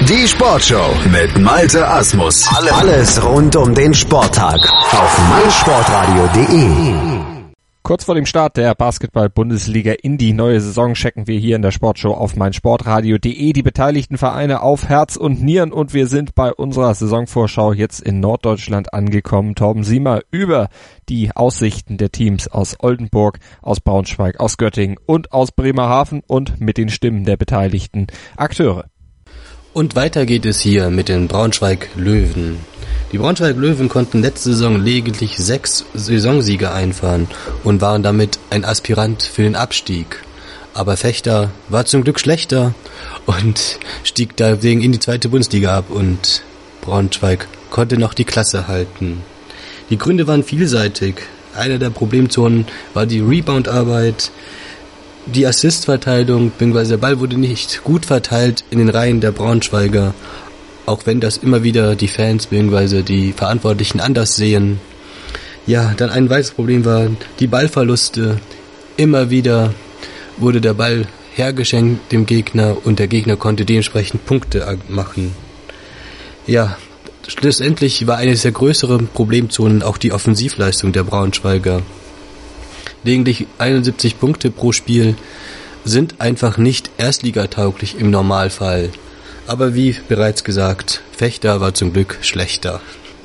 Die Sportshow mit Malte Asmus. Alles rund um den Sporttag auf meinsportradio.de. Kurz vor dem Start der Basketball-Bundesliga in die neue Saison checken wir hier in der Sportshow auf meinsportradio.de die beteiligten Vereine auf Herz und Nieren und wir sind bei unserer Saisonvorschau jetzt in Norddeutschland angekommen. Torben Siemer über die Aussichten der Teams aus Oldenburg, aus Braunschweig, aus Göttingen und aus Bremerhaven und mit den Stimmen der beteiligten Akteure. Und weiter geht es hier mit den Braunschweig-Löwen. Die Braunschweig-Löwen konnten letzte Saison lediglich 6 Saisonsiege einfahren und waren damit ein Aspirant für den Abstieg. Aber Vechta war zum Glück schlechter und stieg deswegen in die 2. Bundesliga ab und Braunschweig konnte noch die Klasse halten. Die Gründe waren vielseitig. Eine der Problemzonen war die Rebound-Arbeit, die Assist-Verteilung, bzw. der Ball wurde nicht gut verteilt in den Reihen der Braunschweiger, auch wenn das immer wieder die Fans bzw. die Verantwortlichen anders sehen. Ja, dann ein weiteres Problem war die Ballverluste. Immer wieder wurde der Ball hergeschenkt dem Gegner und der Gegner konnte dementsprechend Punkte machen. Ja, schlussendlich war eines der größeren Problemzonen auch die Offensivleistung der Braunschweiger. Lediglich 71 Punkte pro Spiel sind einfach nicht erstligatauglich im Normalfall. Aber wie bereits gesagt, Vechta war zum Glück schlechter.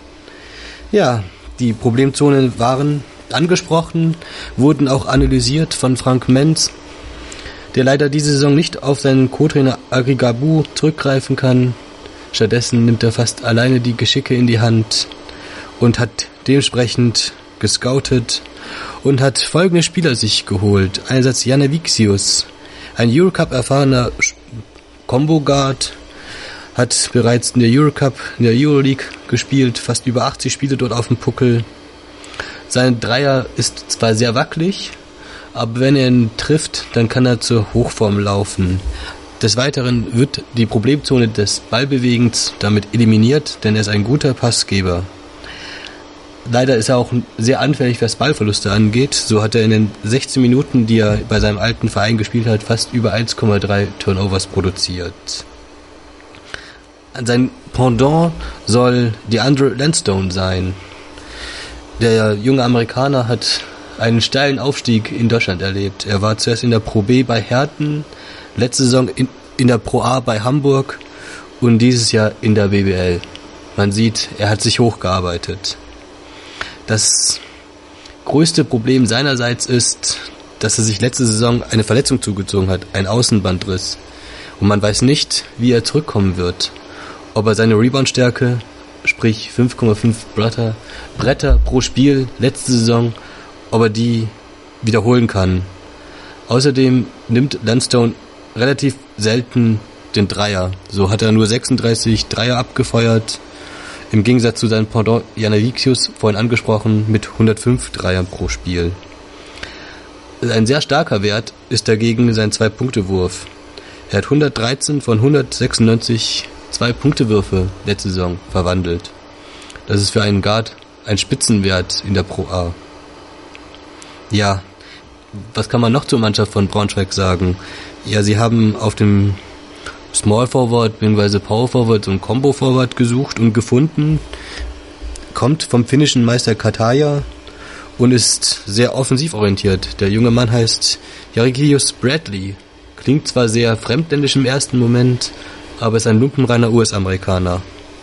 Ja, die Problemzonen waren angesprochen, wurden auch analysiert von Frank Menz, der leider diese Saison nicht auf seinen Co-Trainer Agri Gabu zurückgreifen kann. Stattdessen nimmt er fast alleine die Geschicke in die Hand und hat dementsprechend gescoutet und hat folgende Spieler sich geholt. Einerseits Janavixius, ein Eurocup-erfahrener Combo-Guard, hat bereits in der Eurocup, in der Euroleague gespielt, fast über 80 Spiele dort auf dem Puckel. Sein Dreier ist zwar sehr wackelig, aber wenn er ihn trifft, dann kann er zur Hochform laufen. Des Weiteren wird die Problemzone des Ballbewegens damit eliminiert, denn er ist ein guter Passgeber. Leider ist er auch sehr anfällig, was Ballverluste angeht. So hat er in den 16 Minuten, die er bei seinem alten Verein gespielt hat, fast über 1,3 Turnovers produziert. Sein Pendant soll DeAndre Lansdowne sein. Der junge Amerikaner hat einen steilen Aufstieg in Deutschland erlebt. Er war zuerst in der Pro B bei Herten, letzte Saison in der Pro A bei Hamburg und dieses Jahr in der BBL. Man sieht, er hat sich hochgearbeitet. Das größte Problem seinerseits ist, dass er sich letzte Saison eine Verletzung zugezogen hat, ein Außenbandriss. Und man weiß nicht, wie er zurückkommen wird. Ob er seine Rebound-Stärke, sprich 5,5 Bretter pro Spiel letzte Saison, ob er die wiederholen kann. Außerdem nimmt Lansdowne relativ selten den Dreier. So hat er nur 36 Dreier abgefeuert. Im Gegensatz zu seinem Pendant Janavixius, vorhin angesprochen, mit 105 Dreiern pro Spiel. Ein sehr starker Wert ist dagegen sein 2-Punkte-Wurf. Er hat 113 von 196 2-Punkte-Würfe letzte Saison verwandelt. Das ist für einen Guard ein Spitzenwert in der Pro A. Ja, was kann man noch zur Mannschaft von Braunschweig sagen? Ja, sie haben auf dem Small Forward bzw. Power Forward und Combo Forward gesucht und gefunden. Kommt vom finnischen Meister Kataja und ist sehr offensiv orientiert. Der junge Mann heißt Jarikius Bradley. Klingt zwar sehr fremdländisch im ersten Moment, aber ist ein lupenreiner US-Amerikaner.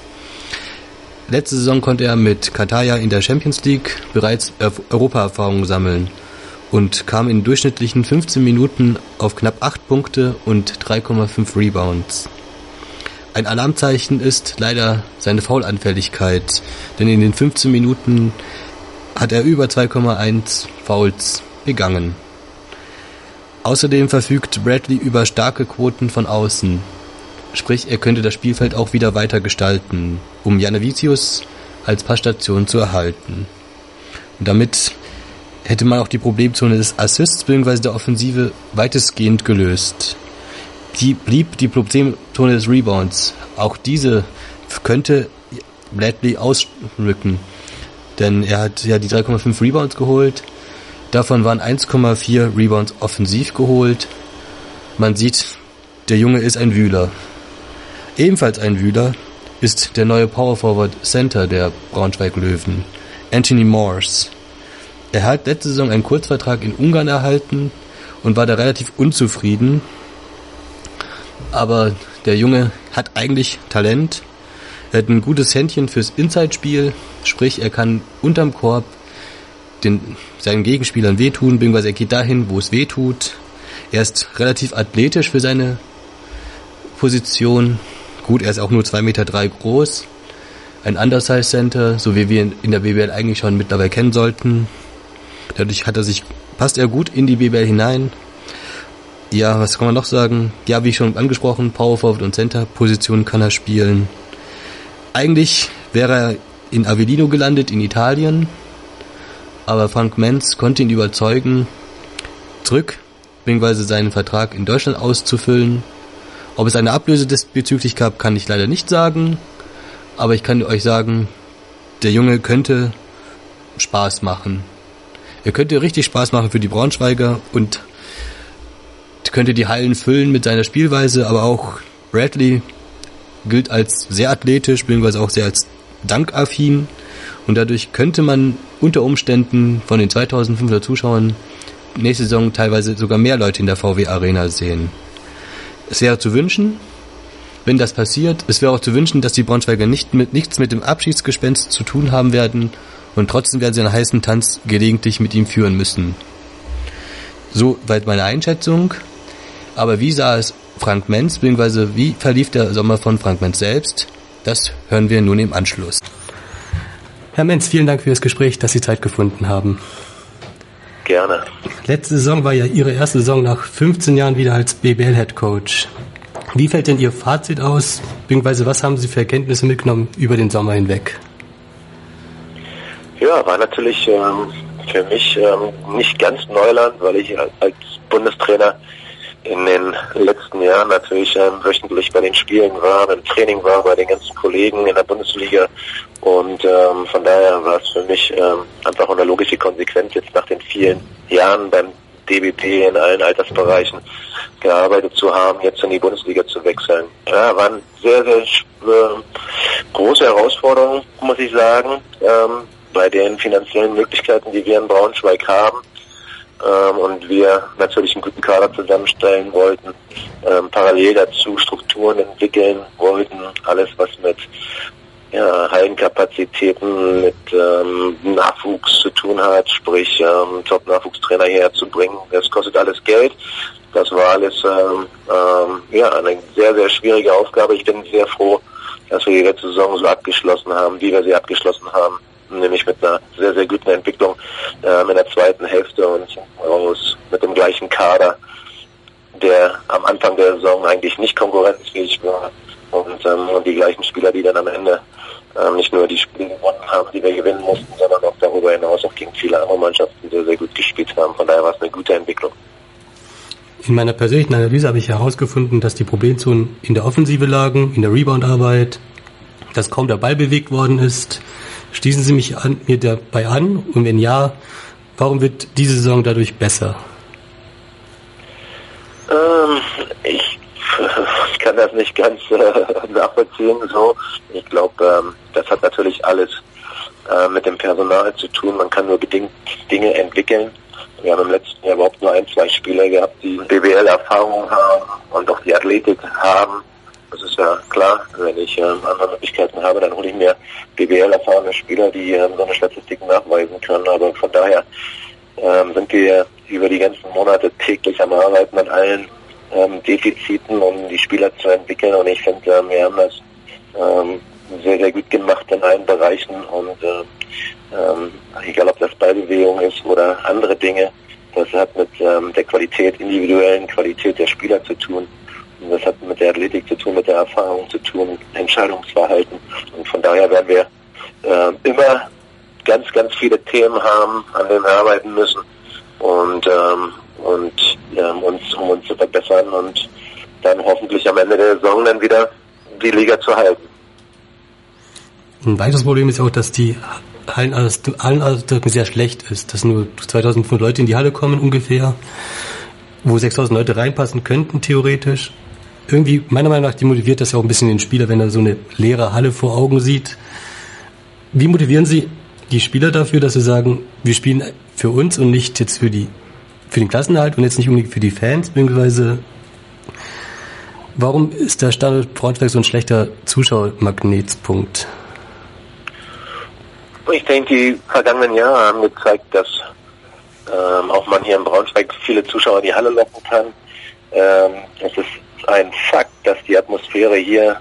Letzte Saison konnte er mit Kataja in der Champions League bereits Europa-Erfahrung sammeln und kam in durchschnittlichen 15 Minuten auf knapp 8 Punkte und 3,5 Rebounds. Ein Alarmzeichen ist leider seine Foulanfälligkeit, denn in den 15 Minuten hat er über 2,1 Fouls begangen. Außerdem verfügt Bradley über starke Quoten von außen, sprich er könnte das Spielfeld auch wieder weiter gestalten, um Janavixius als Passstation zu erhalten. Und damit hätte man auch die Problemzone des Assists bzw. der Offensive weitestgehend gelöst. Blieb die Problemzone des Rebounds. Auch diese könnte Bradley ausrücken, denn er hat ja die 3,5 Rebounds geholt. Davon waren 1,4 Rebounds offensiv geholt. Man sieht, der Junge ist ein Wühler. Ebenfalls ein Wühler ist der neue Power Forward Center der Braunschweig Löwen, Anthony Morse. Er hat letzte Saison einen Kurzvertrag in Ungarn erhalten und war da relativ unzufrieden. Aber der Junge hat eigentlich Talent. Er hat ein gutes Händchen fürs Inside-Spiel, sprich er kann unterm Korb seinen Gegenspielern wehtun, beziehungsweise er geht dahin, wo es wehtut. Er ist relativ athletisch für seine Position. Gut, er ist auch nur 2,3 Meter groß. Ein Undersize Center, so wie wir in der BBL eigentlich schon mittlerweile kennen sollten. Dadurch passt er gut in die BBL hinein. Ja, was kann man noch sagen? Ja, wie schon angesprochen, Power Forward und Center Position kann er spielen. Eigentlich wäre er in Avellino gelandet, in Italien. Aber Frank Menz konnte ihn überzeugen, beziehungsweise seinen Vertrag in Deutschland auszufüllen. Ob es eine Ablöse diesbezüglich gab, kann ich leider nicht sagen. Aber ich kann euch sagen, der Junge könnte Spaß machen. Er könnte richtig Spaß machen für die Braunschweiger und könnte die Hallen füllen mit seiner Spielweise. Aber auch Bradley gilt als sehr athletisch, beziehungsweise auch sehr als dankaffin. Und dadurch könnte man unter Umständen von den 2500 Zuschauern nächste Saison teilweise sogar mehr Leute in der VW Arena sehen. Es wäre zu wünschen, wenn das passiert. Es wäre auch zu wünschen, dass die Braunschweiger nichts mit dem Abschiedsgespenst zu tun haben werden und trotzdem werden sie einen heißen Tanz gelegentlich mit ihm führen müssen. Soweit meine Einschätzung. Aber wie sah es Frank Menz, beziehungsweise wie verlief der Sommer von Frank Menz selbst? Das hören wir nun im Anschluss. Herr Menz, vielen Dank für das Gespräch, dass Sie Zeit gefunden haben. Gerne. Letzte Saison war ja Ihre erste Saison nach 15 Jahren wieder als BBL-Headcoach. Wie fällt denn Ihr Fazit aus, beziehungsweise was haben Sie für Erkenntnisse mitgenommen über den Sommer hinweg? Ja, war natürlich für mich nicht ganz Neuland, weil ich als Bundestrainer in den letzten Jahren natürlich wöchentlich bei den Spielen war, im Training war, bei den ganzen Kollegen in der Bundesliga und von daher war es für mich einfach eine logische Konsequenz, jetzt nach den vielen Jahren beim DBP in allen Altersbereichen gearbeitet zu haben, jetzt in die Bundesliga zu wechseln. Ja, waren sehr, sehr große Herausforderungen, muss ich sagen, bei den finanziellen Möglichkeiten, die wir in Braunschweig haben. Und wir natürlich einen guten Kader zusammenstellen wollten, parallel dazu Strukturen entwickeln wollten, alles was mit Hallenkapazitäten, mit Nachwuchs zu tun hat, sprich Top-Nachwuchstrainer hierher zu bringen, das kostet alles Geld. Das war alles eine sehr, sehr schwierige Aufgabe. Ich bin sehr froh, dass wir die letzte Saison so abgeschlossen haben, wie wir sie abgeschlossen haben. Nämlich mit einer sehr, sehr guten Entwicklung in der zweiten Hälfte und raus mit dem gleichen Kader, der am Anfang der Saison eigentlich nicht konkurrenzfähig war und die gleichen Spieler, die dann am Ende nicht nur die Spiele gewonnen haben, die wir gewinnen mussten, sondern auch darüber hinaus auch gegen viele andere Mannschaften sehr, sehr gut gespielt haben. Von daher war es eine gute Entwicklung. In meiner persönlichen Analyse habe ich herausgefunden, dass die Problemzonen in der Offensive lagen, in der Reboundarbeit, dass kaum der Ball bewegt worden ist. Schließen Sie mir dabei an? Und wenn ja, warum wird diese Saison dadurch besser? Ich kann das nicht ganz nachvollziehen. So, ich glaube, das hat natürlich alles mit dem Personal zu tun. Man kann nur bedingt Dinge entwickeln. Wir haben im letzten Jahr überhaupt nur 1-2 Spieler gehabt, die BBL-Erfahrung haben und auch die Athletik haben. Das ist ja klar, wenn ich andere Möglichkeiten habe, dann hole ich mir BBL-erfahrene Spieler, die so eine Statistik nachweisen können. Aber von daher sind wir über die ganzen Monate täglich am Arbeiten an allen Defiziten, um die Spieler zu entwickeln. Und ich finde, wir haben das sehr, sehr gut gemacht in allen Bereichen. Und egal, ob das Ballbewegung ist oder andere Dinge, das hat mit der Qualität, individuellen Qualität der Spieler zu tun. Und das hat mit der Athletik zu tun, mit der Erfahrung zu tun, Entscheidungsverhalten. Und von daher werden wir immer ganz, ganz viele Themen haben, an denen wir arbeiten müssen und uns zu verbessern und dann hoffentlich am Ende der Saison dann wieder die Liga zu halten. Ein weiteres Problem ist auch, dass die Hallenausstattung sehr schlecht ist, dass nur 2500 Leute in die Halle kommen ungefähr, wo 6000 Leute reinpassen könnten theoretisch. irgendwie, meiner Meinung nach, demotiviert das ja auch ein bisschen den Spieler, wenn er so eine leere Halle vor Augen sieht. Wie motivieren Sie die Spieler dafür, dass sie sagen, wir spielen für uns und nicht jetzt für den Klassenerhalt und jetzt nicht unbedingt für die Fans, beziehungsweise warum ist der Standort Braunschweig so ein schlechter Zuschauermagnetspunkt? Ich denke, die vergangenen Jahre haben gezeigt, dass auch man hier in Braunschweig viele Zuschauer in die Halle locken kann. Es ist ein Fakt, dass die Atmosphäre hier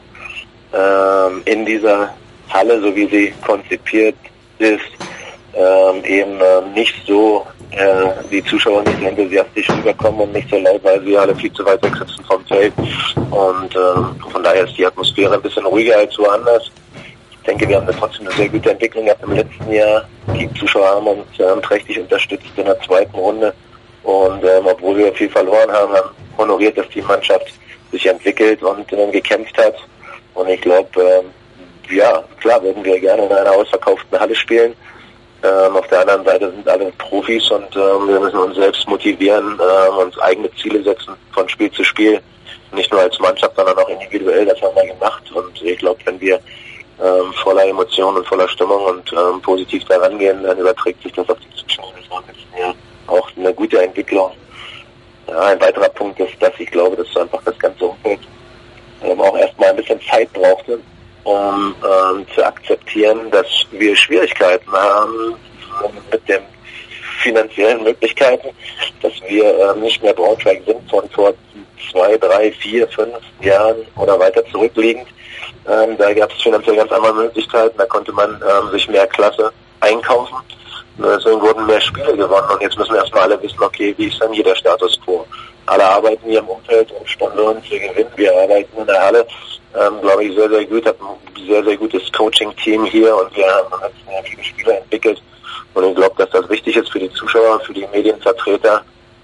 in dieser Halle, so wie sie konzipiert ist, eben nicht so, die Zuschauer nicht so enthusiastisch rüberkommen und nicht so laut, weil sie alle viel zu weit weg sitzen vom Feld. Und von daher ist die Atmosphäre ein bisschen ruhiger als woanders. Ich denke, wir haben trotzdem eine sehr gute Entwicklung gehabt im letzten Jahr. Die Zuschauer haben uns prächtig unterstützt in der zweiten Runde. Und obwohl wir viel verloren haben honoriert, dass die Mannschaft sich entwickelt und gekämpft hat. Und ich glaube, ja, klar würden wir gerne in einer ausverkauften Halle spielen. Auf der anderen Seite sind alle Profis und wir müssen uns selbst motivieren, uns eigene Ziele setzen von Spiel zu Spiel. Nicht nur als Mannschaft, sondern auch individuell. Das haben wir gemacht. Und ich glaube, wenn wir voller Emotionen und voller Stimmung und positiv daran gehen, dann überträgt sich das auf die Zuschauer. Das war letzten Jahr auch eine gute Entwicklung. Ja, ein weiterer Punkt ist, dass ich glaube, dass einfach das ganze Umfeld auch erstmal ein bisschen Zeit brauchte, um zu akzeptieren, dass wir Schwierigkeiten haben mit den finanziellen Möglichkeiten, dass wir nicht mehr Braunschweig sind von vor 2, 3, 4, 5 Jahren oder weiter zurückliegend. Da gab es finanziell ganz andere Möglichkeiten, da konnte man sich mehr Klasse einkaufen. Deswegen wurden mehr Spiele gewonnen und jetzt müssen erstmal alle wissen, okay, wie ist denn hier der Status quo? Alle arbeiten hier im Umfeld und Sponsoren zu gewinnen. Wir arbeiten in der Halle, glaube ich, sehr, sehr gut, hat ein sehr, sehr gutes Coaching-Team hier und wir haben viele Spieler entwickelt. Und ich glaube, dass das wichtig ist für die Zuschauer, für die Medienvertreter,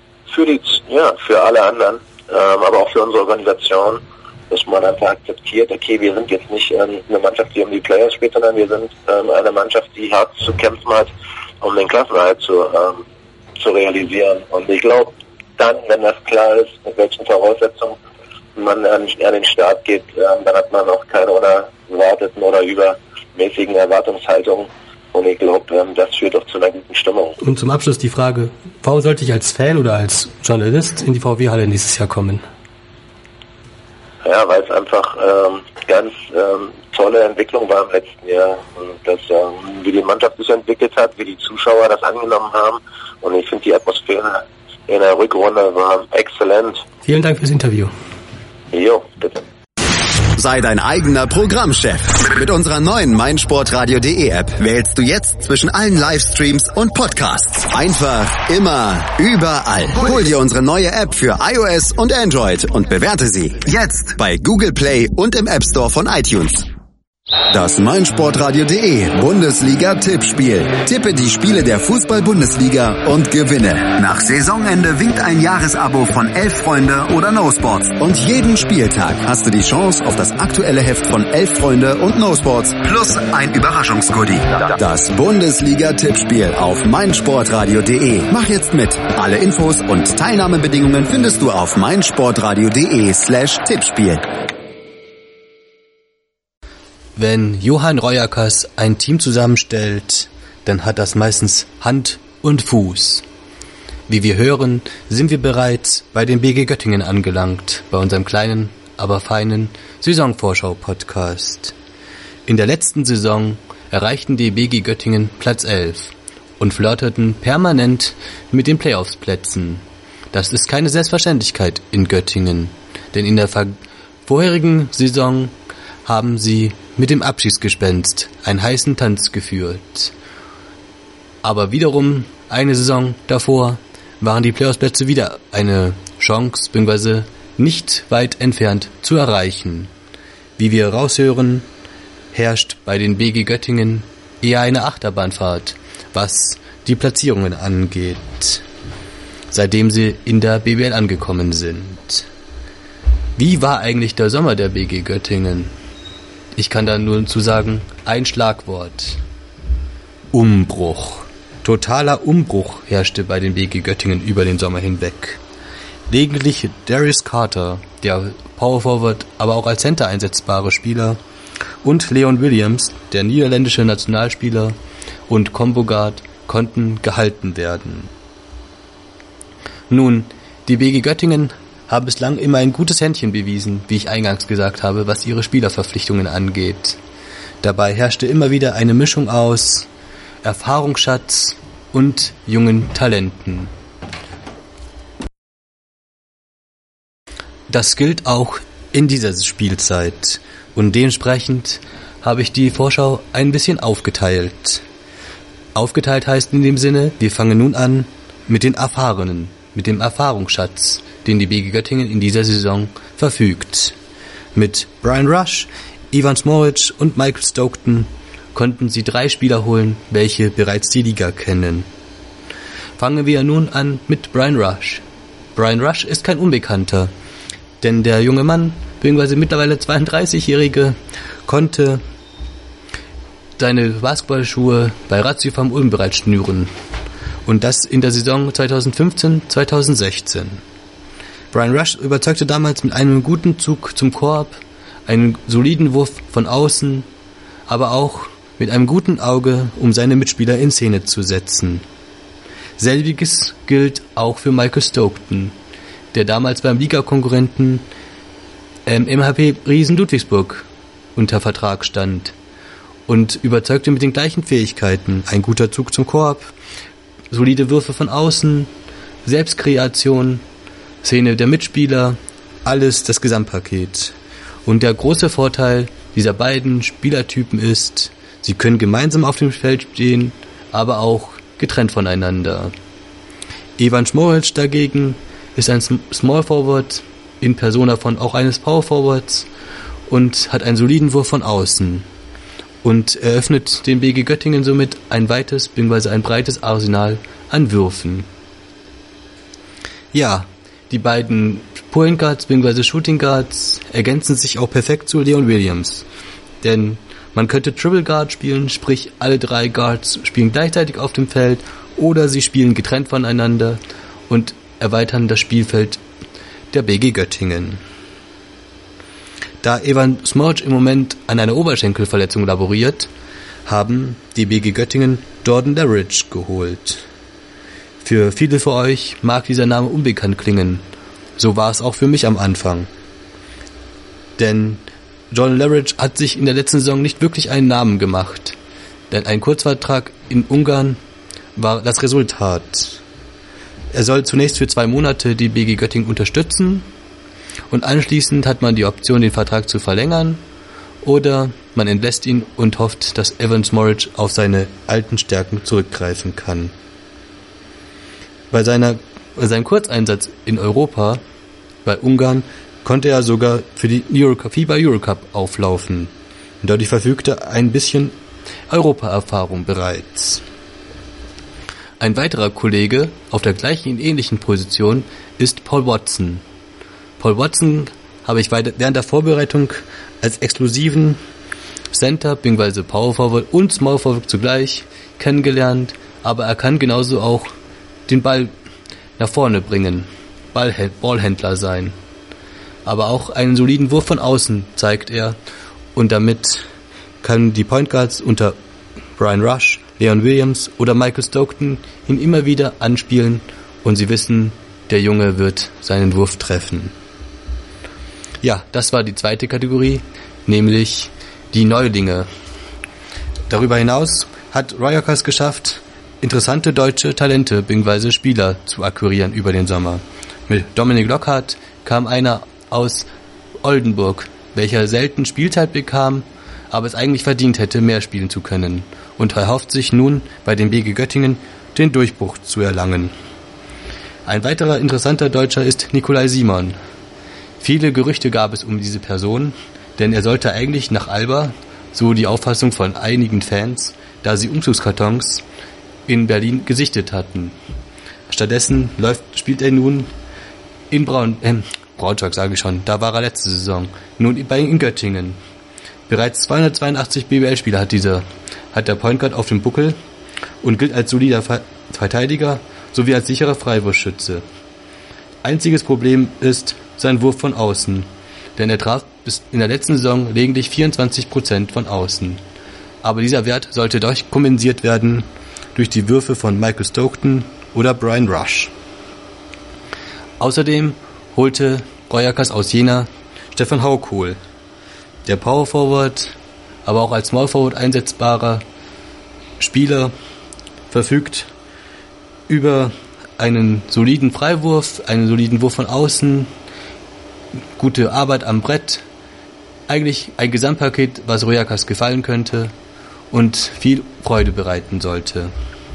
für alle anderen, aber auch für unsere Organisation, dass man einfach akzeptiert, okay, wir sind jetzt nicht eine Mannschaft, die um die Playoffs spielt, sondern wir sind eine Mannschaft, die hart zu kämpfen hat, um den Klassenerhalt zu realisieren. Und ich glaube, dann, wenn das klar ist, mit welchen Voraussetzungen man an den Start geht, dann hat man auch keine unerwarteten oder übermäßigen Erwartungshaltungen. Und ich glaube, das führt auch zu einer guten Stimmung. Und zum Abschluss die Frage, warum sollte ich als Fan oder als Journalist in die VW-Halle nächstes Jahr kommen? Ja, weil es einfach ganz tolle Entwicklung war im letzten Jahr. Und das, wie die Mannschaft sich entwickelt hat, wie die Zuschauer das angenommen haben. Und ich finde, die Atmosphäre in der Rückrunde war exzellent. Vielen Dank fürs Interview. Jo, bitte. Sei dein eigener Programmchef. Mit unserer neuen meinsportradio.de App wählst du jetzt zwischen allen Livestreams und Podcasts. Einfach, immer, überall. Hol dir unsere neue App für iOS und Android und bewerte sie jetzt bei Google Play und im App Store von iTunes. Das meinsportradio.de Bundesliga-Tippspiel. Tippe die Spiele der Fußball-Bundesliga und gewinne. Nach Saisonende winkt ein Jahresabo von 11 Freunde oder No Sports. Und jeden Spieltag hast du die Chance auf das aktuelle Heft von 11 Freunde und No Sports plus ein Überraschungsgoodie. Das Bundesliga-Tippspiel auf meinsportradio.de. Mach jetzt mit. Alle Infos und Teilnahmebedingungen findest du auf meinsportradio.de/Tippspiel. Wenn Johann Reuerkas ein Team zusammenstellt, dann hat das meistens Hand und Fuß. Wie wir hören, sind wir bereits bei den BG Göttingen angelangt, bei unserem kleinen, aber feinen Saisonvorschau-Podcast. In der letzten Saison erreichten die BG Göttingen Platz 11 und flirteten permanent mit den Playoffs-Plätzen. Das ist keine Selbstverständlichkeit in Göttingen, denn in der vorherigen Saison haben sie mit dem Abschiedsgespenst einen heißen Tanz geführt. Aber wiederum eine Saison davor waren die Playoffs-Plätze wieder eine Chance, beziehungsweise nicht weit entfernt zu erreichen. Wie wir raushören, herrscht bei den BG Göttingen eher eine Achterbahnfahrt, was die Platzierungen angeht, seitdem sie in der BBL angekommen sind. Wie war eigentlich der Sommer der BG Göttingen? Ich kann da nur zu sagen, ein Schlagwort. Umbruch. Totaler Umbruch herrschte bei den BG Göttingen über den Sommer hinweg. Gelegentlich Darius Carter, der Power Forward, aber auch als Center einsetzbare Spieler, und Leon Williams, der niederländische Nationalspieler und Combo Guard, konnten gehalten werden. Nun, die BG Göttingen haben bislang immer ein gutes Händchen bewiesen, wie ich eingangs gesagt habe, was ihre Spielerverpflichtungen angeht. Dabei herrschte immer wieder eine Mischung aus Erfahrungsschatz und jungen Talenten. Das gilt auch in dieser Spielzeit und dementsprechend habe ich die Vorschau ein bisschen aufgeteilt. Aufgeteilt heißt in dem Sinne, wir fangen nun an mit den Erfahrenen, mit dem Erfahrungsschatz, den die BG Göttingen in dieser Saison verfügt. Mit Brian Rush, Ivan Smojic und Michael Stockton konnten sie 3 Spieler holen, welche bereits die Liga kennen. Fangen wir nun an mit Brian Rush. Brian Rush ist kein Unbekannter, denn der junge Mann, beziehungsweise mittlerweile 32-Jährige, konnte seine Basketballschuhe bei Ratio Farm Ulm bereits schnüren. Und das in der Saison 2015-2016. Brian Rush überzeugte damals mit einem guten Zug zum Korb, einen soliden Wurf von außen, aber auch mit einem guten Auge, um seine Mitspieler in Szene zu setzen. Selbiges gilt auch für Michael Stockton, der damals beim Ligakonkurrenten MHP Riesen Ludwigsburg unter Vertrag stand und überzeugte mit den gleichen Fähigkeiten. Ein guter Zug zum Korb, solide Würfe von außen, Selbstkreation, Szene der Mitspieler, alles das Gesamtpaket. Und der große Vorteil dieser beiden Spielertypen ist, sie können gemeinsam auf dem Feld stehen, aber auch getrennt voneinander. Ivan Smojic dagegen ist ein Small Forward in Persona von auch eines Power Forwards und hat einen soliden Wurf von außen und eröffnet den BG Göttingen somit ein weites bzw. ein breites Arsenal an Würfen. Ja, die beiden Point Guards bzw. Shooting Guards ergänzen sich auch perfekt zu Leon Williams, denn man könnte Triple Guard spielen, sprich alle 3 Guards spielen gleichzeitig auf dem Feld oder sie spielen getrennt voneinander und erweitern das Spielfeld der BG Göttingen. Da Evan Smojic im Moment an einer Oberschenkelverletzung laboriert, haben die BG Göttingen Jordan Larridge geholt. Für viele von euch mag dieser Name unbekannt klingen. So war es auch für mich am Anfang. Denn Jordan Larridge hat sich in der letzten Saison nicht wirklich einen Namen gemacht. Denn ein Kurzvertrag in Ungarn war das Resultat. Er soll zunächst für 2 Monate die BG Göttingen unterstützen und anschließend hat man die Option, den Vertrag zu verlängern oder man entlässt ihn und hofft, dass Evan Smojic auf seine alten Stärken zurückgreifen kann. Bei seinem Kurzeinsatz in Europa, bei Ungarn, konnte er sogar für die FIBA Eurocup auflaufen. Und dadurch verfügte ein bisschen Europa-Erfahrung bereits. Ein weiterer Kollege auf der gleichen ähnlichen Position ist Paul Watson. Paul Watson habe ich während der Vorbereitung als exklusiven Center bzw. Power Forward und Small Forward zugleich kennengelernt, aber er kann genauso auch den Ball nach vorne bringen, Ballhändler sein. Aber auch einen soliden Wurf von außen zeigt er und damit können die Point Guards unter Brian Rush, Leon Williams oder Michael Stockton ihn immer wieder anspielen und sie wissen, der Junge wird seinen Wurf treffen. Ja, das war die zweite Kategorie, nämlich die Neulinge. Darüber hinaus hat Royakers geschafft, interessante deutsche Talente bzw. Spieler zu akquirieren über den Sommer. Mit Dominik Lockhart kam einer aus Oldenburg, welcher selten Spielzeit bekam, aber es eigentlich verdient hätte, mehr spielen zu können und erhofft sich nun bei den BG Göttingen den Durchbruch zu erlangen. Ein weiterer interessanter Deutscher ist Nikolai Simon. Viele Gerüchte gab es um diese Person, denn er sollte eigentlich nach Alba, so die Auffassung von einigen Fans, da sie Umzugskartons in Berlin gesichtet hatten. Stattdessen spielt er nun in Braunschweig, sage ich schon, da war er letzte Saison, nun in Göttingen. Bereits 282 BBL-Spieler hat der Point Guard auf dem Buckel und gilt als solider Verteidiger sowie als sicherer Freiwurfschütze. Einziges Problem ist sein Wurf von außen, denn er traf bis in der letzten Saison lediglich 24% von außen. Aber dieser Wert sollte kompensiert werden durch die Würfe von Michael Stockton oder Brian Rush. Außerdem holte Royakas aus Jena Stefan Haukohl, der Power Forward, aber auch als Small Forward einsetzbarer Spieler, verfügt über einen soliden Freiwurf, einen soliden Wurf von außen, gute Arbeit am Brett, eigentlich ein Gesamtpaket, was Royakas gefallen könnte und viel Freude bereiten sollte.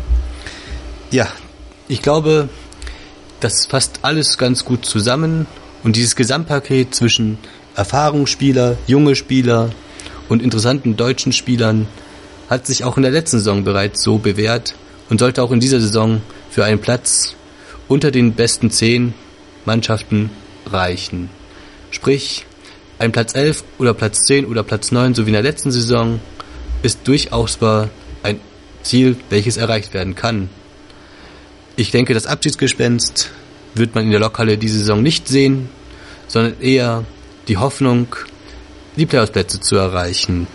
Ja, ich glaube, das fasst alles ganz gut zusammen und dieses Gesamtpaket zwischen Erfahrungsspieler, junge Spieler und interessanten deutschen Spielern hat sich auch in der letzten Saison bereits so bewährt und sollte auch in dieser Saison für einen Platz unter den besten 10 Mannschaften reichen. Sprich, ein Platz 11 oder Platz 10 oder Platz 9, so wie in der letzten Saison, ist durchaus ein Ziel, welches erreicht werden kann. Ich denke, das Abschiedsgespenst wird man in der Lokhalle diese Saison nicht sehen, sondern eher die Hoffnung, die Playoff-Plätze zu erreichen.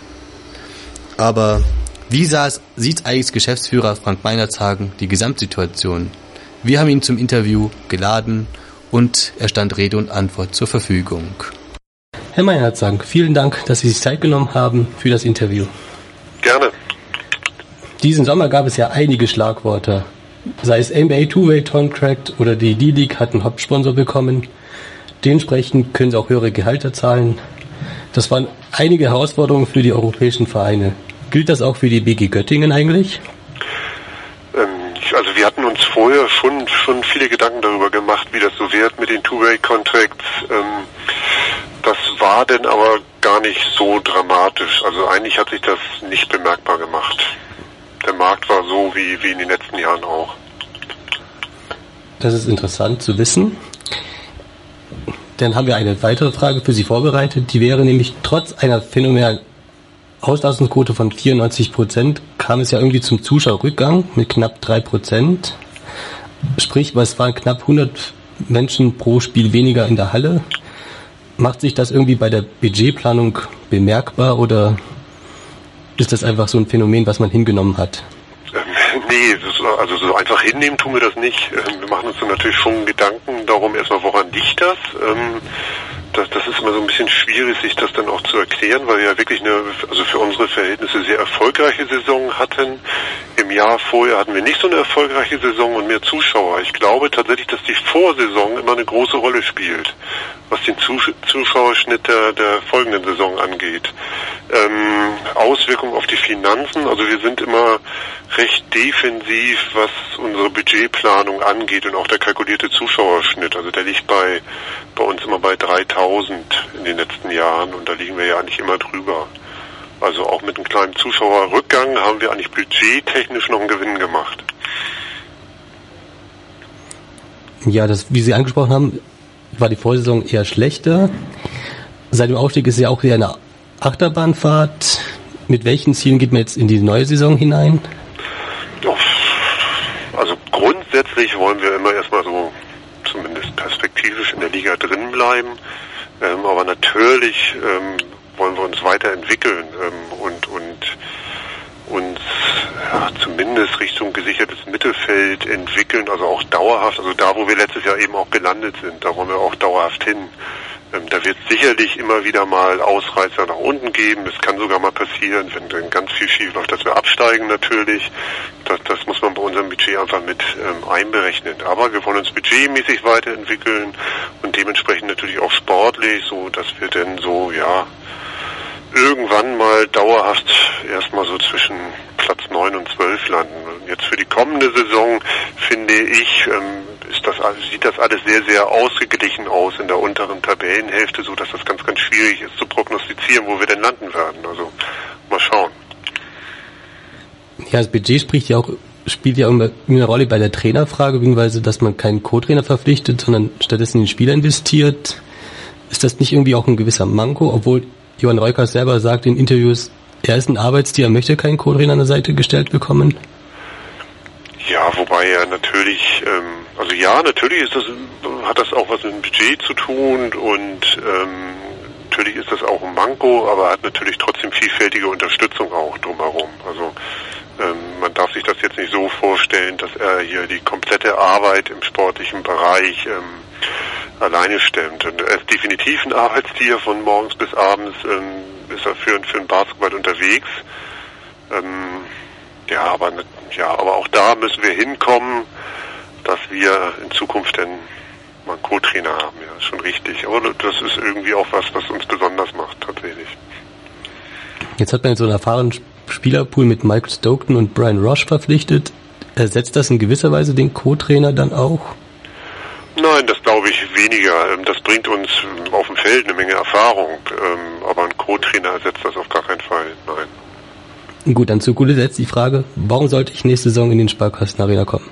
Aber wie sieht eigentlich Geschäftsführer Frank Meinertshagen die Gesamtsituation? Wir haben ihn zum Interview geladen und er stand Rede und Antwort zur Verfügung. Herr Meinertshagen, vielen Dank, dass Sie sich Zeit genommen haben für das Interview. Gerne. Diesen Sommer gab es ja einige Schlagworte. Sei es NBA Two-Way-Contract oder die D-League hat einen Hauptsponsor bekommen. Dementsprechend können sie auch höhere Gehälter zahlen. Das waren einige Herausforderungen für die europäischen Vereine. Gilt das auch für die BG Göttingen eigentlich? Also wir hatten uns vorher schon viele Gedanken darüber gemacht, wie das so wird mit den Two-Way-Contracts. Das war denn aber gar nicht so dramatisch. Also eigentlich hat sich das nicht bemerkbar gemacht. Der Markt war so wie in den letzten Jahren auch. Das ist interessant zu wissen. Dann haben wir eine weitere Frage für Sie vorbereitet. Die wäre nämlich, trotz einer phänomenalen Auslassungsquote von 94% kam es ja irgendwie zum Zuschauerrückgang mit knapp 3%. Sprich, es waren knapp 100 Menschen pro Spiel weniger in der Halle. Macht sich das irgendwie bei der Budgetplanung bemerkbar oder ist das einfach so ein Phänomen, was man hingenommen hat? Nee, also so einfach hinnehmen tun wir das nicht. Wir machen uns dann natürlich schon Gedanken darum, erstmal, woran liegt das? Das ist immer so ein bisschen schwierig, sich das dann auch zu erklären, weil wir ja wirklich also für unsere Verhältnisse sehr erfolgreiche Saison hatten. Im Jahr vorher hatten wir nicht so eine erfolgreiche Saison und mehr Zuschauer. Ich glaube tatsächlich, dass die Vorsaison immer eine große Rolle spielt, was den Zuschauerschnitt der folgenden Saison angeht. Auswirkungen auf die Finanzen, also wir sind immer recht defensiv, was unsere Budgetplanung angeht und auch der kalkulierte Zuschauerschnitt. Also der liegt bei uns immer bei 3000 in den letzten Jahren und da liegen wir ja eigentlich immer drüber. Also auch mit einem kleinen Zuschauerrückgang haben wir eigentlich budgettechnisch noch einen Gewinn gemacht. Ja, wie Sie angesprochen haben, war die Vorsaison eher schlechter. Seit dem Aufstieg ist ja auch wieder eine Achterbahnfahrt. Mit welchen Zielen geht man jetzt in die neue Saison hinein? Also grundsätzlich wollen wir immer erstmal so zumindest perspektivisch in der Liga drin bleiben. Aber natürlich wollen wir uns weiterentwickeln und uns zumindest Richtung gesichertes Mittelfeld entwickeln, also auch dauerhaft, also da, wo wir letztes Jahr eben auch gelandet sind, da wollen wir auch dauerhaft hin. Da wird sicherlich immer wieder mal Ausreißer nach unten geben. Es kann sogar mal passieren, wenn dann ganz viel schief läuft, dass wir absteigen natürlich. Das muss man bei unserem Budget einfach mit einberechnen. Aber wir wollen uns budgetmäßig weiterentwickeln und dementsprechend natürlich auch sportlich, so dass wir dann so, irgendwann mal dauerhaft erstmal so zwischen Platz 9 und 12 landen. Und jetzt für die kommende Saison, finde ich, sieht das alles sehr, sehr ausgeglichen aus in der unteren Tabellenhälfte, so dass das ganz, ganz schwierig ist zu prognostizieren, wo wir denn landen werden. Also mal schauen. Ja, das Budget spielt ja immer eine Rolle bei der Trainerfrage, beziehungsweise dass man keinen Co-Trainer verpflichtet, sondern stattdessen in den Spieler investiert. Ist das nicht irgendwie auch ein gewisser Manko, obwohl Johann Reukas selber sagt in Interviews, er ist ein Arbeitstier, er möchte keinen Co-Trainer an der Seite gestellt bekommen? Ja, wobei er natürlich Also ja, natürlich hat das auch was mit dem Budget zu tun und natürlich ist das auch ein Manko, aber hat natürlich trotzdem vielfältige Unterstützung auch drumherum. Also man darf sich das jetzt nicht so vorstellen, dass er hier die komplette Arbeit im sportlichen Bereich alleine stemmt. Und er ist definitiv ein Arbeitstier, von morgens bis abends ist er für den Basketball unterwegs. Aber auch da müssen wir hinkommen, dass wir in Zukunft dann mal einen Co-Trainer haben. Ja, ist schon richtig. Aber das ist irgendwie auch was uns besonders macht, tatsächlich. Jetzt hat man so einen erfahrenen Spielerpool mit Mike Stockton und Brian Roche verpflichtet. Ersetzt das in gewisser Weise den Co-Trainer dann auch? Nein, das glaube ich weniger. Das bringt uns auf dem Feld eine Menge Erfahrung. Aber ein Co-Trainer ersetzt das auf gar keinen Fall. Nein. Gut, dann zu guter Letzt die Frage, warum sollte ich nächste Saison in den Sparkassen Arena kommen?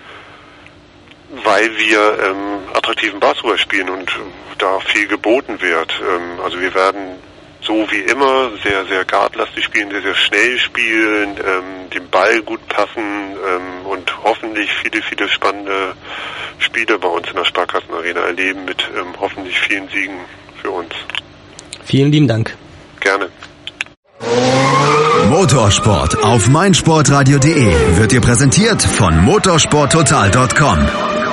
Weil wir attraktiven Basketball spielen und da viel geboten wird. Also wir werden so wie immer sehr, sehr guardlastig spielen, sehr, sehr schnell spielen, den Ball gut passen und hoffentlich viele, viele spannende Spiele bei uns in der Sparkassenarena erleben mit hoffentlich vielen Siegen für uns. Vielen lieben Dank. Gerne. Motorsport auf meinsportradio.de wird dir präsentiert von motorsporttotal.com.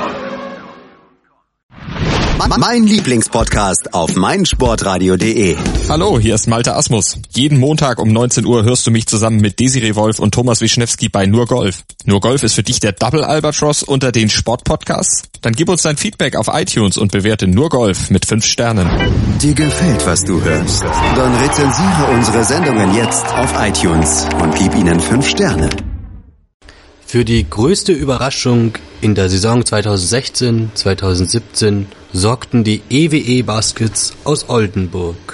Mein Lieblingspodcast auf meinsportradio.de. Hallo, hier ist Malte Asmus. Jeden Montag um 19 Uhr hörst du mich zusammen mit Desiree Wolf und Thomas Wischnewski bei Nur Golf. Nur Golf ist für dich der Double Albatross unter den Sportpodcasts? Dann gib uns dein Feedback auf iTunes und bewerte Nur Golf mit 5 Sternen. Dir gefällt, was du hörst? Dann rezensiere unsere Sendungen jetzt auf iTunes und gib ihnen 5 Sterne. Für die größte Überraschung in der Saison 2016-2017 sorgten die EWE Baskets aus Oldenburg.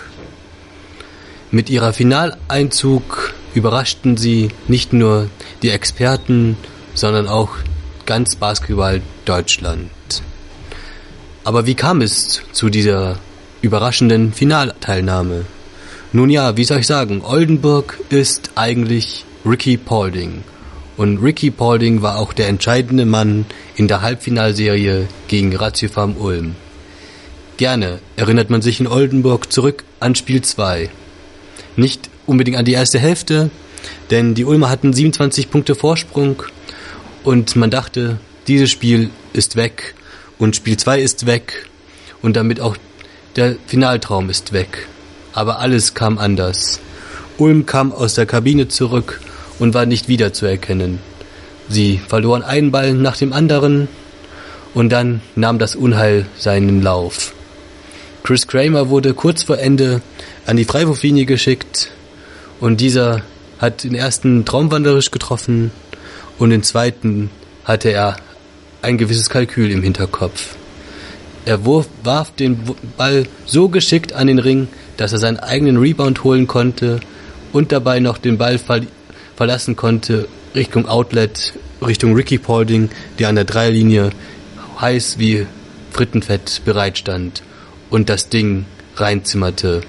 Mit ihrer Finaleinzug überraschten sie nicht nur die Experten, sondern auch ganz Basketball Deutschland. Aber wie kam es zu dieser überraschenden Finalteilnahme? Nun ja, wie soll ich sagen, Oldenburg ist eigentlich Ricky Paulding. Und Ricky Paulding war auch der entscheidende Mann in der Halbfinalserie gegen Ratiofarm Ulm. Gerne erinnert man sich in Oldenburg zurück an Spiel 2. Nicht unbedingt an die erste Hälfte, denn die Ulmer hatten 27 Punkte Vorsprung und man dachte, dieses Spiel ist weg und Spiel 2 ist weg und damit auch der Finaltraum ist weg. Aber alles kam anders. Ulm kam aus der Kabine zurück und war nicht wiederzuerkennen. Sie verloren einen Ball nach dem anderen und dann nahm das Unheil seinen Lauf. Chris Kramer wurde kurz vor Ende an die Freiwurflinie geschickt und dieser hat den ersten traumwanderisch getroffen und den zweiten hatte er ein gewisses Kalkül im Hinterkopf. Er warf den Ball so geschickt an den Ring, dass er seinen eigenen Rebound holen konnte und dabei noch den Ball verlassen konnte Richtung Outlet, Richtung Ricky Paulding, der an der Dreierlinie heiß wie Frittenfett bereitstand und das Ding reinzimmerte.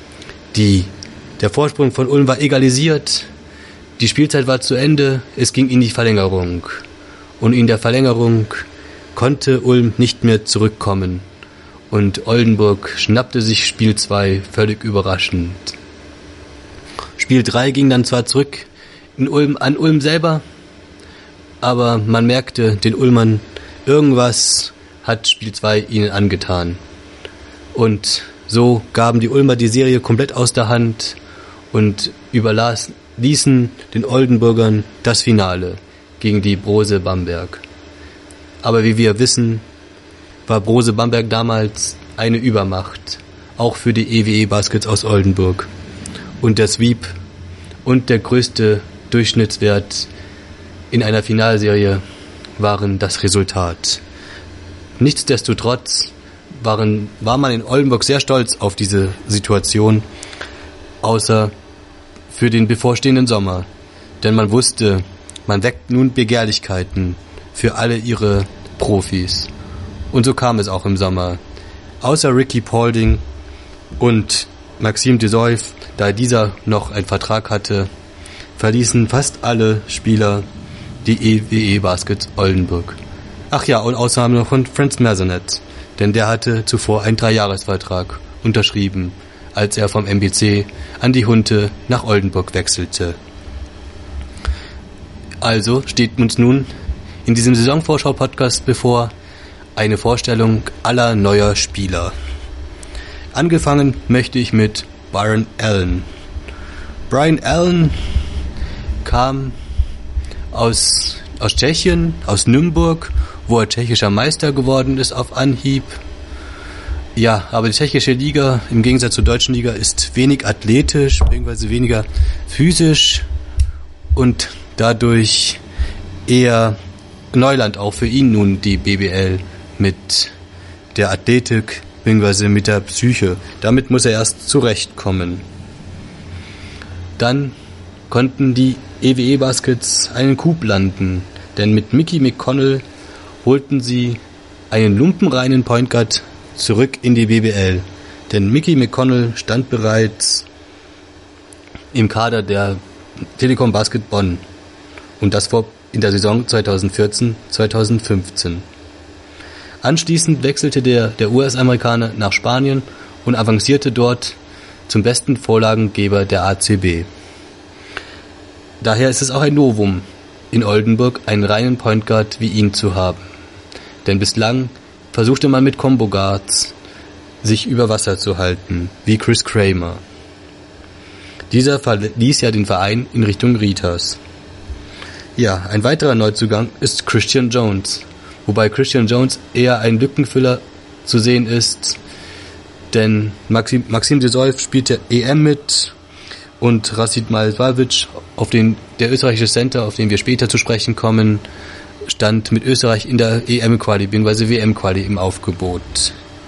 Der Vorsprung von Ulm war egalisiert, die Spielzeit war zu Ende, es ging in die Verlängerung. Und in der Verlängerung konnte Ulm nicht mehr zurückkommen. Und Oldenburg schnappte sich Spiel 2 völlig überraschend. Spiel 3 ging dann zwar zurück an Ulm selber, aber man merkte den Ulmern, irgendwas hat Spiel 2 ihnen angetan. Und so gaben die Ulmer die Serie komplett aus der Hand und ließen den Oldenburgern das Finale gegen die Brose Bamberg. Aber wie wir wissen, war Brose Bamberg damals eine Übermacht, auch für die EWE Baskets aus Oldenburg. Und der Sweep und der größte Durchschnittswert in einer Finalserie waren das Resultat. Nichtsdestotrotz war man in Oldenburg sehr stolz auf diese Situation, außer für den bevorstehenden Sommer. Denn man wusste, man weckt nun Begehrlichkeiten für alle ihre Profis. Und so kam es auch im Sommer. Außer Ricky Paulding und Maxime Desoif, da dieser noch einen Vertrag hatte, verließen fast alle Spieler die EWE Baskets Oldenburg. Ach ja, und Ausnahme noch von Franz Masonet, denn der hatte zuvor einen 3-Jahres-Vertrag unterschrieben, als er vom MBC an die Hunte nach Oldenburg wechselte. Also steht uns nun in diesem Saisonvorschau-Podcast bevor eine Vorstellung aller neuer Spieler. Angefangen möchte ich mit Byron Allen. Byron Allen kam aus Tschechien, aus Nürnberg, wo er tschechischer Meister geworden ist auf Anhieb. Ja, aber die tschechische Liga im Gegensatz zur deutschen Liga ist wenig athletisch, beziehungsweise weniger physisch und dadurch eher Neuland auch für ihn nun die BBL mit der Athletik beziehungsweise mit der Psyche. Damit muss er erst zurechtkommen. Dann konnten die EWE Baskets einen Coup landen, denn mit Mickey McConnell holten sie einen lumpenreinen Point Guard zurück in die BBL. Denn Mickey McConnell stand bereits im Kader der Telekom Basket Bonn und das in der Saison 2014-2015. Anschließend wechselte der US-Amerikaner nach Spanien und avancierte dort zum besten Vorlagengeber der ACB. Daher ist es auch ein Novum, in Oldenburg einen reinen Point Guard wie ihn zu haben. Denn bislang versuchte man mit Combo Guards sich über Wasser zu halten, wie Chris Kramer. Dieser verließ ja den Verein in Richtung Ritas. Ja, ein weiterer Neuzugang ist Christian Jones, wobei Christian Jones eher ein Lückenfüller zu sehen ist, denn Maxim Desolf spielte EM mit und Rasid Malvavic, der österreichische Center, auf den wir später zu sprechen kommen, stand mit Österreich in der EM-Quali bzw. WM-Quali im Aufgebot.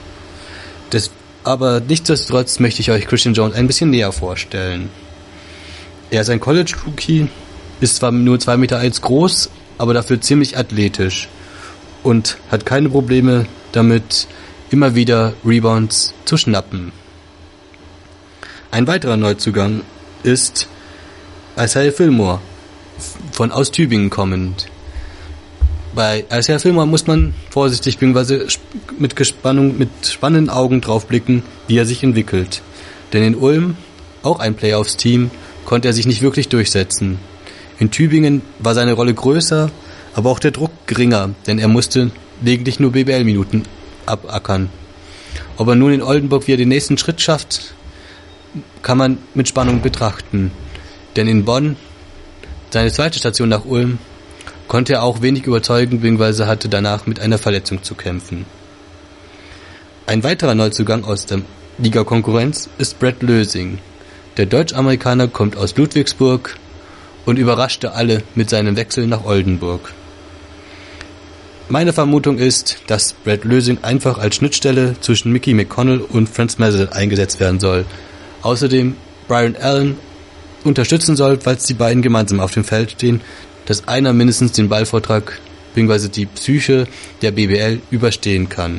Aber nichtsdestotrotz möchte ich euch Christian Jones ein bisschen näher vorstellen. Er ist ein College-Rookie, ist zwar nur 2,1 Meter groß, aber dafür ziemlich athletisch und hat keine Probleme damit, immer wieder Rebounds zu schnappen. Ein weiterer Neuzugang ist Isaiah Fillmore, aus Tübingen kommend. Bei Isaiah Fillmore muss man vorsichtig bzw. mit spannenden Augen drauf blicken, wie er sich entwickelt. Denn in Ulm, auch ein Playoffs-Team, konnte er sich nicht wirklich durchsetzen. In Tübingen war seine Rolle größer, aber auch der Druck geringer, denn er musste lediglich nur BBL-Minuten abackern. Ob er nun in Oldenburg wieder den nächsten Schritt schafft, kann man mit Spannung betrachten. Denn in Bonn, seine zweite Station nach Ulm, konnte er auch wenig überzeugen, beziehungsweise hatte danach mit einer Verletzung zu kämpfen. Ein weiterer Neuzugang aus der Liga-Konkurrenz ist Brett Lösing. Der Deutsch-Amerikaner kommt aus Ludwigsburg und überraschte alle mit seinem Wechsel nach Oldenburg. Meine Vermutung ist, dass Brett Lösing einfach als Schnittstelle zwischen Mickey McConnell und Franz Masonet eingesetzt werden soll. Außerdem Byron Allen unterstützen soll, falls die beiden gemeinsam auf dem Feld stehen, dass einer mindestens den Ballvortrag bzw. die Psyche der BBL überstehen kann.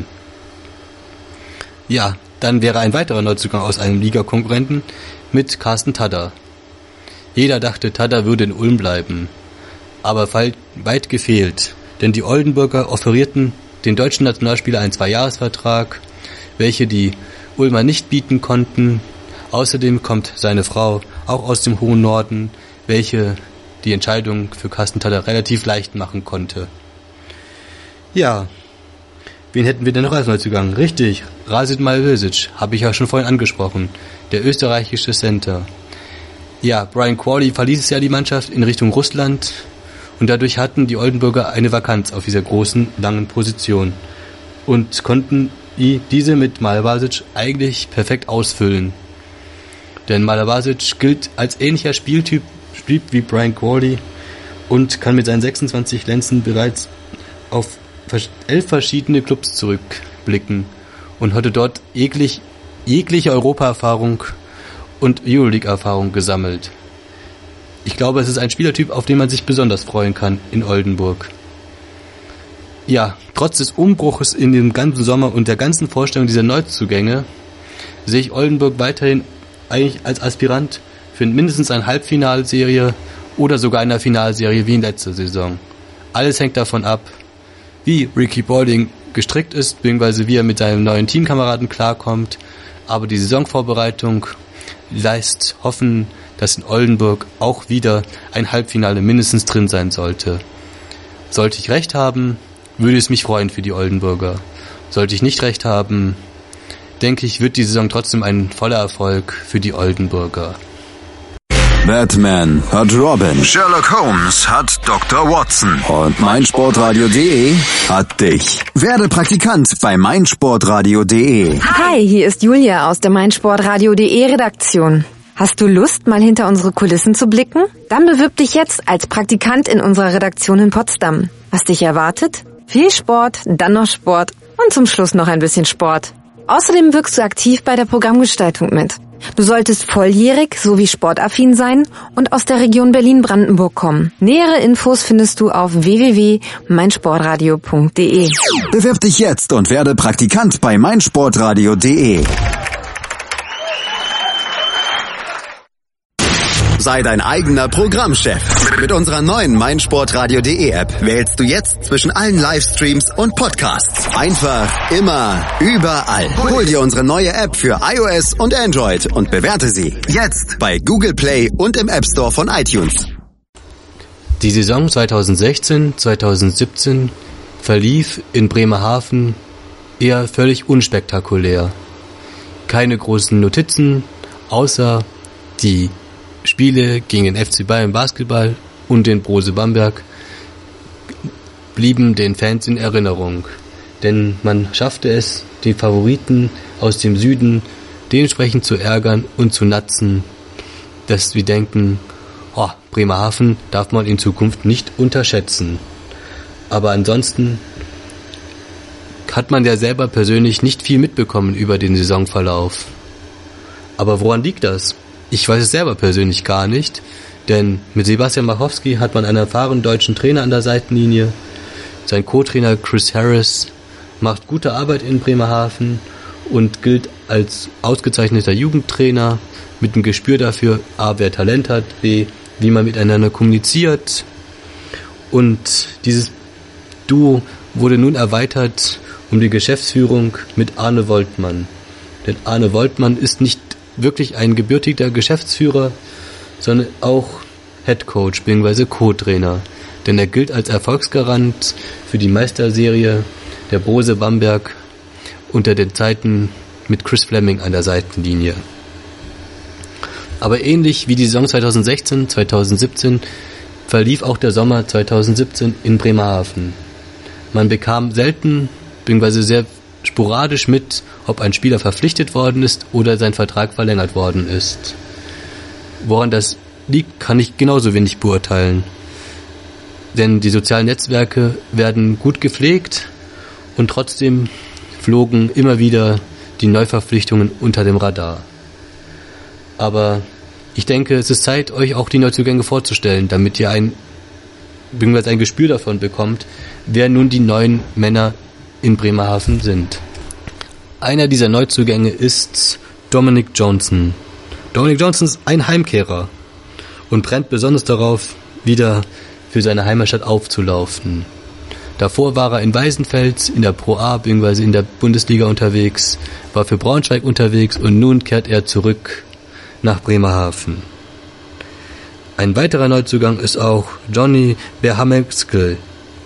Ja, dann wäre ein weiterer Neuzugang aus einem Ligakonkurrenten mit Carsten Tadder. Jeder dachte, Tadder würde in Ulm bleiben, aber weit gefehlt, denn die Oldenburger offerierten den deutschen Nationalspieler einen 2-Jahres-Vertrag, welche die Ulmer nicht bieten konnten. Außerdem kommt seine Frau auch aus dem hohen Norden, welche die Entscheidung für Carsten Tadder relativ leicht machen konnte. Ja, wen hätten wir denn noch als Neuzugang? Richtig, Rasid Malvavic, habe ich ja schon vorhin angesprochen, der österreichische Center. Ja, Brian Crawley verließ ja die Mannschaft in Richtung Russland und dadurch hatten die Oldenburger eine Vakanz auf dieser großen, langen Position und konnten diese mit Malvavic eigentlich perfekt ausfüllen. Denn Malvavic gilt als ähnlicher Spieltyp wie Brian Crawley und kann mit seinen 26 Lenzen bereits auf 11 verschiedene Clubs zurückblicken und hatte dort jegliche Europa-Erfahrung und Euroleague-Erfahrung gesammelt. Ich glaube, es ist ein Spielertyp, auf den man sich besonders freuen kann in Oldenburg. Ja, trotz des Umbruches in dem ganzen Sommer und der ganzen Vorstellung dieser Neuzugänge sehe ich Oldenburg weiterhin eigentlich als Aspirant für mindestens eine Halbfinalserie oder sogar eine Finalserie wie in letzter Saison. Alles hängt davon ab, wie Ricky Balding gestrickt ist, beziehungsweise wie er mit seinem neuen Teamkameraden klarkommt. Aber die Saisonvorbereitung lässt hoffen, dass in Oldenburg auch wieder ein Halbfinale mindestens drin sein sollte. Sollte ich recht haben, würde es mich freuen für die Oldenburger. Sollte ich nicht recht haben, denke ich, wird die Saison trotzdem ein voller Erfolg für die Oldenburger. Batman hat Robin, Sherlock Holmes hat Dr. Watson und meinsportradio.de hat dich. Werde Praktikant bei meinsportradio.de. Hi, hier ist Julia aus der meinsportradio.de Redaktion. Hast du Lust, mal hinter unsere Kulissen zu blicken? Dann bewirb dich jetzt als Praktikant in unserer Redaktion in Potsdam. Was dich erwartet? Viel Sport, dann noch Sport und zum Schluss noch ein bisschen Sport. Außerdem wirkst du aktiv bei der Programmgestaltung mit. Du solltest volljährig sowie sportaffin sein und aus der Region Berlin-Brandenburg kommen. Nähere Infos findest du auf www.meinsportradio.de. Bewirb dich jetzt und werde Praktikant bei meinsportradio.de. Sei dein eigener Programmchef. Mit unserer neuen meinsportradio.de App wählst du jetzt zwischen allen Livestreams und Podcasts. Einfach, immer, überall. Hol dir unsere neue App für iOS und Android und bewerte sie jetzt bei Google Play und im App Store von iTunes. Die Saison 2016-2017 verlief in Bremerhaven eher völlig unspektakulär. Keine großen Notizen, außer die Spiele gegen den FC Bayern Basketball und den Brose Bamberg blieben den Fans in Erinnerung. Denn man schaffte es, die Favoriten aus dem Süden dementsprechend zu ärgern und zu natzen, dass wir denken, Bremerhaven darf man in Zukunft nicht unterschätzen. Aber ansonsten hat man ja selber persönlich nicht viel mitbekommen über den Saisonverlauf. Aber woran liegt das? Ich weiß es selber persönlich gar nicht, denn mit Sebastian Machowski hat man einen erfahrenen deutschen Trainer an der Seitenlinie. Sein Co-Trainer Chris Harris macht gute Arbeit in Bremerhaven und gilt als ausgezeichneter Jugendtrainer mit einem Gespür dafür, A, wer Talent hat, B, wie man miteinander kommuniziert. Und dieses Duo wurde nun erweitert um die Geschäftsführung mit Arne Woltmann. Denn Arne Woltmann ist nicht wirklich ein gebürtiger Geschäftsführer, sondern auch Headcoach bzw. Co-Trainer. Denn er gilt als Erfolgsgarant für die Meisterserie der Brose Bamberg unter den Zeiten mit Chris Fleming an der Seitenlinie. Aber ähnlich wie die Saison 2016-2017 verlief auch der Sommer 2017 in Bremerhaven. Man bekam selten bzw. sehr sporadisch mit, ob ein Spieler verpflichtet worden ist oder sein Vertrag verlängert worden ist. Woran das liegt, kann ich genauso wenig beurteilen. Denn die sozialen Netzwerke werden gut gepflegt und trotzdem flogen immer wieder die Neuverpflichtungen unter dem Radar. Aber ich denke, es ist Zeit, euch auch die Neuzugänge vorzustellen, damit ihr ein Gespür davon bekommt, wer nun die neuen Männer in Bremerhaven sind. Einer dieser Neuzugänge ist Dominic Johnson. Dominic Johnson ist ein Heimkehrer und brennt besonders darauf, wieder für seine Heimatstadt aufzulaufen. Davor war er in Weißenfels in der Pro A bzw. in der Bundesliga unterwegs, war für Braunschweig unterwegs und nun kehrt er zurück nach Bremerhaven. Ein weiterer Neuzugang ist auch Johnny Berhamexkel.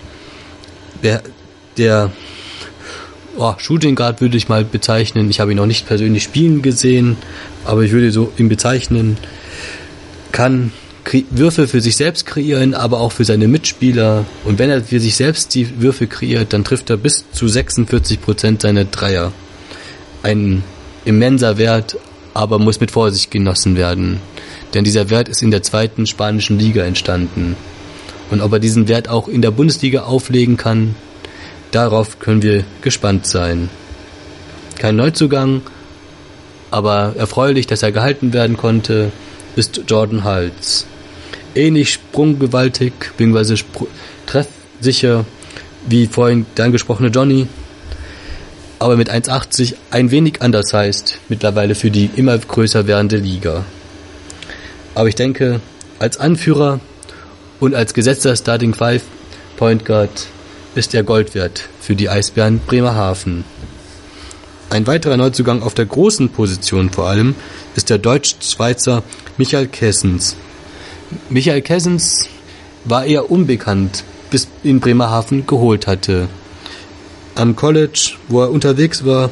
Der Shooting Guard würde ich mal bezeichnen. Ich habe ihn noch nicht persönlich spielen gesehen, aber ich würde so ihn bezeichnen. Kann Würfe für sich selbst kreieren, aber auch für seine Mitspieler. Und wenn er für sich selbst die Würfe kreiert, dann trifft er bis zu 46% seiner Dreier. Ein immenser Wert, aber muss mit Vorsicht genossen werden. Denn dieser Wert ist in der 2. spanischen Liga entstanden. Und ob er diesen Wert auch in der Bundesliga auflegen kann, darauf können wir gespannt sein. Kein Neuzugang, aber erfreulich, dass er gehalten werden konnte, ist Jordan Hults. Ähnlich sprunggewaltig, bzw. treffsicher wie vorhin der angesprochene Johnny, aber mit 1,80 ein wenig anders heißt, mittlerweile für die immer größer werdende Liga. Aber ich denke, als Anführer und als gesetzter Starting Five Point Guard ist er Gold wert für die Eisbären Bremerhaven. Ein weiterer Neuzugang auf der großen Position vor allem ist der Deutsch-Schweizer Michael Kessens. Michael Kessens war eher unbekannt, bis ihn Bremerhaven geholt hatte. Am College, wo er unterwegs war,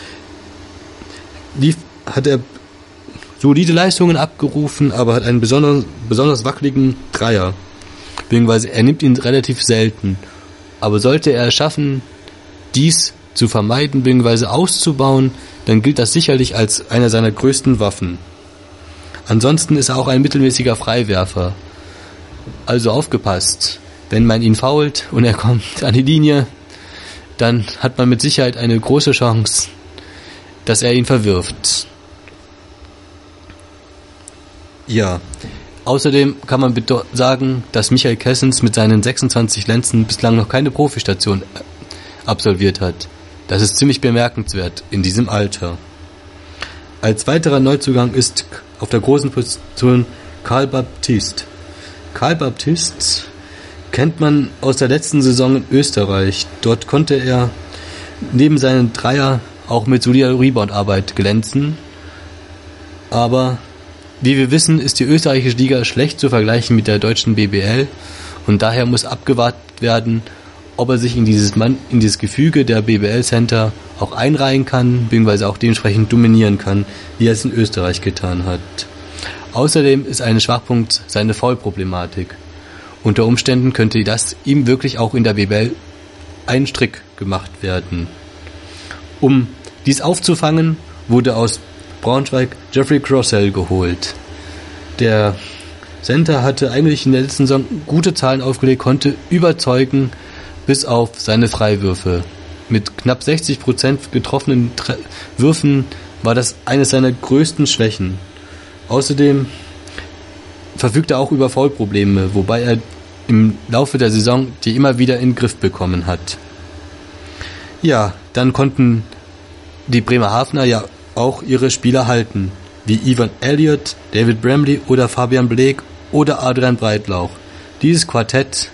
hat er solide Leistungen abgerufen, aber hat einen besonders wackeligen Dreier. Beziehungsweise er nimmt ihn relativ selten. Aber sollte er es schaffen, dies zu vermeiden bzw. auszubauen, dann gilt das sicherlich als einer seiner größten Waffen. Ansonsten ist er auch ein mittelmäßiger Freiwerfer. Also aufgepasst, wenn man ihn foult und er kommt an die Linie, dann hat man mit Sicherheit eine große Chance, dass er ihn verwirft. Ja, außerdem kann man sagen, dass Michael Kessens mit seinen 26 Lenzen bislang noch keine Profistation absolviert hat. Das ist ziemlich bemerkenswert in diesem Alter. Als weiterer Neuzugang ist auf der großen Position Karl Baptist. Karl Baptist kennt man aus der letzten Saison in Österreich. Dort konnte er neben seinen Dreier auch mit solider Rebound-Arbeit glänzen. Aber wie wir wissen, ist die österreichische Liga schlecht zu vergleichen mit der deutschen BBL und daher muss abgewartet werden, ob er sich in dieses Gefüge der BBL-Center auch einreihen kann, beziehungsweise auch dementsprechend dominieren kann, wie er es in Österreich getan hat. Außerdem ist ein Schwachpunkt seine Foul-Problematik. Unter Umständen könnte das ihm wirklich auch in der BBL einen Strick gemacht werden. Um dies aufzufangen, wurde aus Braunschweig Jeffrey Crossell geholt. Der Center hatte eigentlich in der letzten Saison gute Zahlen aufgelegt, konnte überzeugen, bis auf seine Freiwürfe. Mit knapp 60% getroffenen Würfen war das eines seiner größten Schwächen. Außerdem verfügte er auch über Foulprobleme, wobei er im Laufe der Saison die immer wieder in den Griff bekommen hat. Ja, dann konnten die Bremerhavener ja auch ihre Spieler halten, wie Ivan Elliott, David Bramley oder Fabian Blake oder Adrian Breitlauch. Dieses Quartett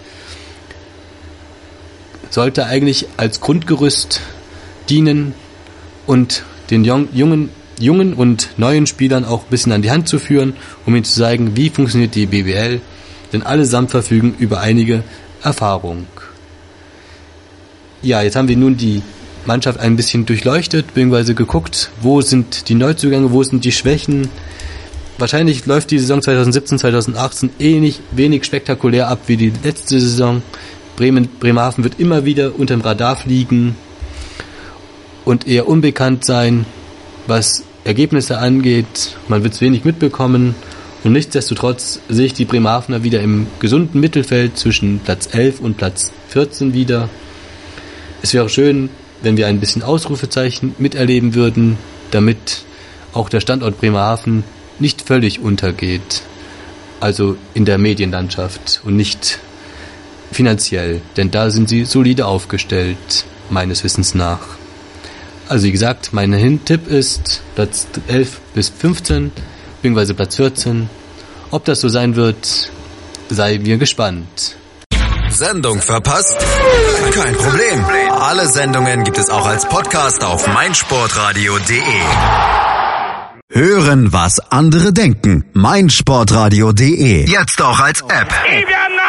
sollte eigentlich als Grundgerüst dienen und den jungen und neuen Spielern auch ein bisschen an die Hand zu führen, um ihnen zu zeigen, wie funktioniert die BBL, denn allesamt verfügen über einige Erfahrung. Ja, jetzt haben wir nun die Mannschaft ein bisschen durchleuchtet, beziehungsweise geguckt, wo sind die Neuzugänge, wo sind die Schwächen. Wahrscheinlich läuft die Saison 2017, 2018 wenig spektakulär ab wie die letzte Saison. Bremerhaven wird immer wieder unter dem Radar fliegen und eher unbekannt sein, was Ergebnisse angeht. Man wird es wenig mitbekommen und nichtsdestotrotz sehe ich die Bremerhavener wieder im gesunden Mittelfeld zwischen Platz 11 und Platz 14 wieder. Es wäre schön, wenn wir ein bisschen Ausrufezeichen miterleben würden, damit auch der Standort Bremerhaven nicht völlig untergeht, also in der Medienlandschaft und nicht finanziell, denn da sind sie solide aufgestellt, meines Wissens nach. Also wie gesagt, mein Tipp ist Platz 11 bis 15, beziehungsweise Platz 14. Ob das so sein wird, sei mir gespannt. Sendung verpasst? Kein Problem. Alle Sendungen gibt es auch als Podcast auf meinsportradio.de. Hören, was andere denken. meinsportradio.de. Jetzt auch als App.